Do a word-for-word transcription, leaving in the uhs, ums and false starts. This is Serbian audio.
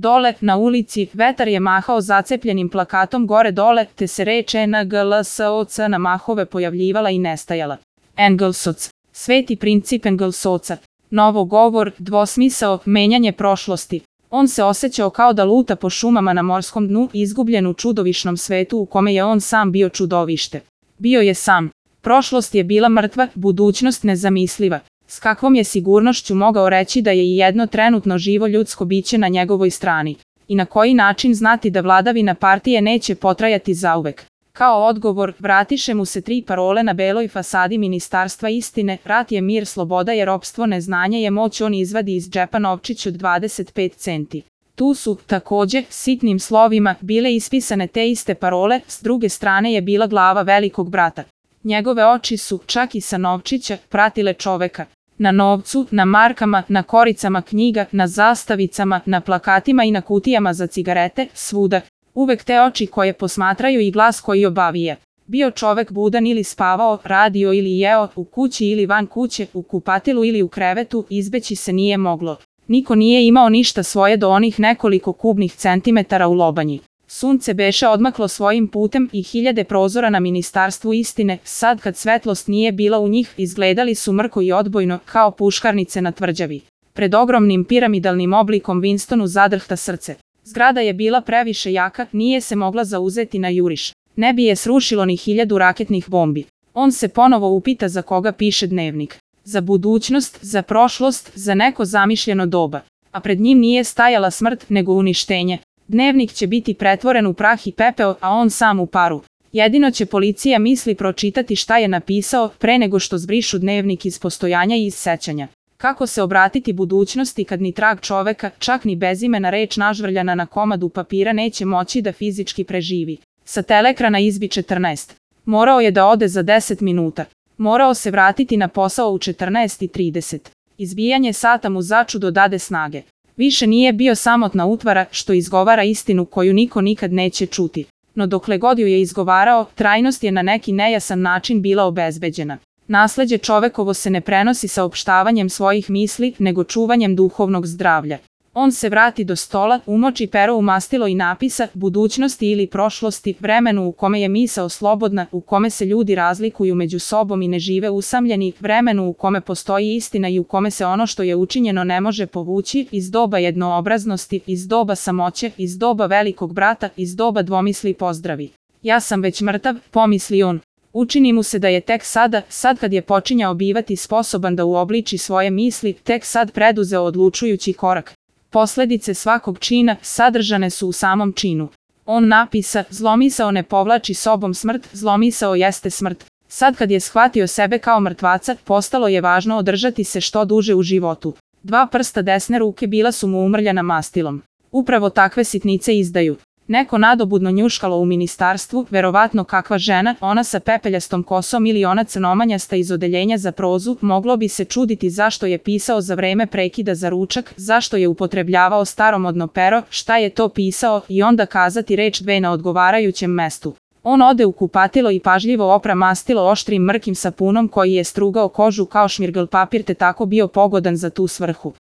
Dole, na ulici, vetar je mahao zacepljenim plakatom gore-dole, te se reč E N G L S O C na mahove pojavljivala i nestajala. Engelsoc. Sveti princip Engelsoca. Novogovor, dvosmisao, menjanje prošlosti. On se osjećao kao da luta po šumama na morskom dnu, izgubljen u čudovišnom svetu u kome je on sam bio čudovište. Bio je sam. Prošlost je bila mrtva, budućnost nezamisliva. S kakvom je sigurnošću mogao reći da je i jedno trenutno živo ljudsko biće na njegovoj strani? I na koji način znati da vladavina partije neće potrajati zauvek? Kao odgovor, vratiše mu se tri parole na beloj fasadi Ministarstva istine: rat je mir, sloboda je ropstvo, neznanje je moć. On izvadi iz džepa novčić od dvadeset pet centi. Tu su, takođe, sitnim slovima, bile ispisane te iste parole, s druge strane je bila glava velikog brata. Njegove oči su, čak i sa novčića, pratile čoveka. Na novcu, na markama, na koricama knjiga, na zastavicama, na plakatima i na kutijama za cigarete, svuda. Uvek te oči koje posmatraju i glas koji obavija. Bio čovek budan ili spavao, radio ili jeo, u kući ili van kuće, u kupatilu ili u krevetu, izbeći se nije moglo. Niko nije imao ništa svoje do onih nekoliko kubnih centimetara u lobanji. Sunce beše odmaklo svojim putem i hiljade prozora na Ministarstvu istine, sad kad svetlost nije bila u njih, izgledali su mrko i odbojno, kao puškarnice na tvrđavi. Pred ogromnim piramidalnim oblikom Winstonu zadrhta srce. Zgrada je bila previše jaka, nije se mogla zauzeti na juriš. Ne bi je srušilo ni hiljadu raketnih bombi. On se ponovo upita za koga piše dnevnik. Za budućnost, za prošlost, za neko zamišljeno doba. A pred njim nije stajala smrt, nego uništenje. Dnevnik će biti pretvoren u prah i pepeo, a on sam u paru. Jedino će policija misli pročitati šta je napisao, pre nego što zbrišu dnevnik iz postojanja i iz sećanja. Kako se obratiti budućnosti kad ni trag čoveka, čak ni bezimena reč nažvrljana na komadu papira neće moći da fizički preživi. Sa telekrana izbi četrnaest. Morao je da ode za deset minuta. Morao se vratiti na posao u četrnaest i trideset. Izbijanje sata mu začudo dade snage. Više nije bio samotna utvara što izgovara istinu koju niko nikad neće čuti. No dokle god ju je izgovarao, trajnost je na neki nejasan način bila obezbeđena. Nasleđe čovekovo se ne prenosi saopštavanjem svojih misli, nego čuvanjem duhovnog zdravlja. On se vrati do stola, umoči pero u mastilo i napisa: budućnosti ili prošlosti, vremenu u kome je misao slobodna, u kome se ljudi razlikuju među sobom i ne žive usamljeni, vremenu u kome postoji istina i u kome se ono što je učinjeno ne može povući, iz doba jednoobraznosti, iz doba samoće, iz doba velikog brata, iz doba dvomisli pozdravi. Ja sam već mrtav, pomisli on. Učini mu se da je tek sada, sad kad je počinjao bivati sposoban da uobliči svoje misli, tek sad preduzeo odlučujući korak. Posledice svakog čina sadržane su u samom činu. On napisa: zlomisao ne povlači sobom smrt, zlomisao jeste smrt. Sad kad je shvatio sebe kao mrtvaca, postalo je važno održati se što duže u životu. Dva prsta desne ruke bila su mu umrljana mastilom. Upravo takve sitnice izdaju. Neko nadobudno njuškalo u ministarstvu, verovatno kakva žena, ona sa pepeljastom kosom ili ona crnomanjasta iz odeljenja za prozu, moglo bi se čuditi zašto je pisao za vreme prekida za ručak, zašto je upotrebljavao staromodno pero, šta je to pisao, i onda kazati reč dve na odgovarajućem mestu. On ode u kupatilo i pažljivo opra mastilo oštrim mrkim sapunom koji je strugao kožu kao šmirgl papir te tako bio pogodan za tu svrhu.